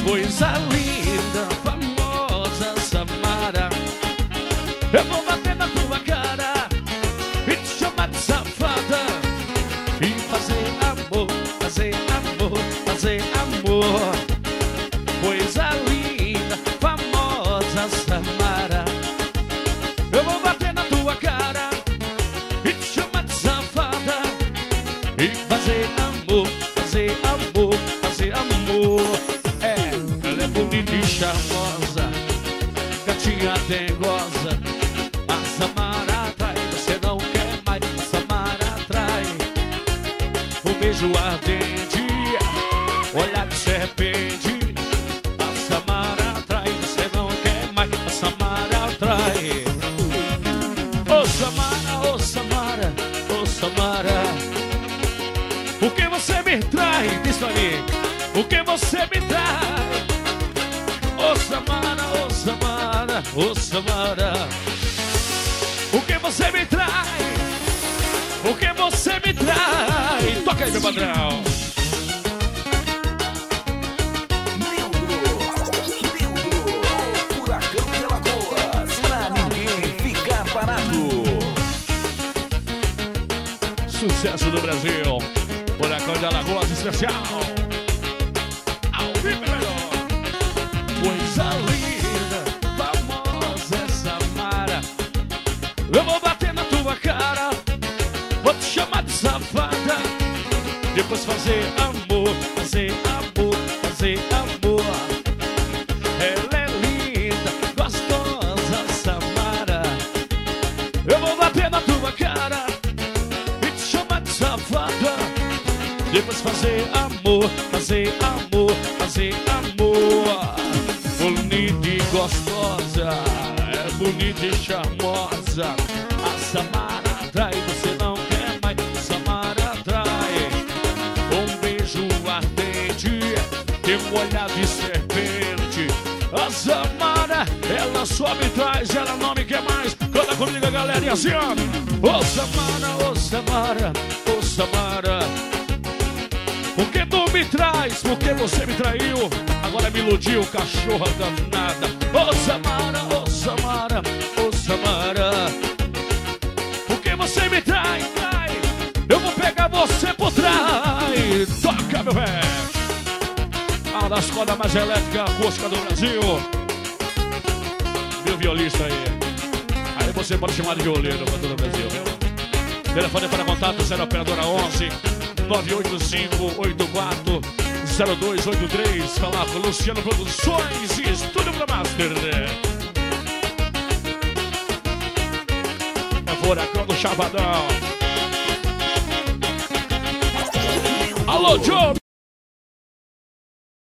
Coisa linda, famosa Samara. Eu vou bater na tua cara e te chamar de safada e fazer amor, fazer amor, fazer amor. Coisa linda, famosa Samara. Eu vou bater na tua cara e te chamar de safada e fazer amor, fazer amor, fazer amor. Ela é bonita e charmosa, gatinha dengosa. A Samara atrai, você não quer mais. A Samara atrai. Um beijo ardente, olhar de serpente. A Samara atrai, você não quer mais. A Samara atrai. Ô Samara, ô Samara, ô Samara, o que você me traz? Diz pra mim, o que você me traz? Ô Samara, ô Samara, ô Samara, o que você me traz? O que você me traz? Toca aí, meu padrão. Furacão de Alagoas, pra ninguém ficar parado. Sucesso do Brasil, Furacão de Alagoas especial. Ao vivo, melhor. Coisa linda, famosa Samara. Eu vou bater na tua cara, vou te chamar de safada, depois fazer amor, fazer amor, fazer amor. Ela é linda, gostosa Samara. Eu vou bater na tua cara e te chamar de safada, depois fazer amor, fazer amor, fazer amor. Bonita e gostosa, é bonita e charmosa. A Samara atrai, você não quer mais. A Samara atrai. Um beijo ardente, tem um olhar de serpente. A Samara, ela só me traz, ela não me quer mais. Canta comigo, galera, e assim, ó. Ô Samara, ô Samara, ô Samara, por que tu me traz? Porque você me traiu, agora me iludiu, cachorra danada. Ô Samara, ô Samara, ô Samara, por que você me trai? Eu vou pegar você por trás. Toca, meu velho. A das cordas mais elétricas acústica do Brasil. Meu violista aí. Aí você pode chamar de violeiro para todo o Brasil, viu? Telefone para contato 0 operadora 11 985840283. Falar com Luciano Produções e Estúdio pra Master. É Furacão do Chavadão. Alô, Joe!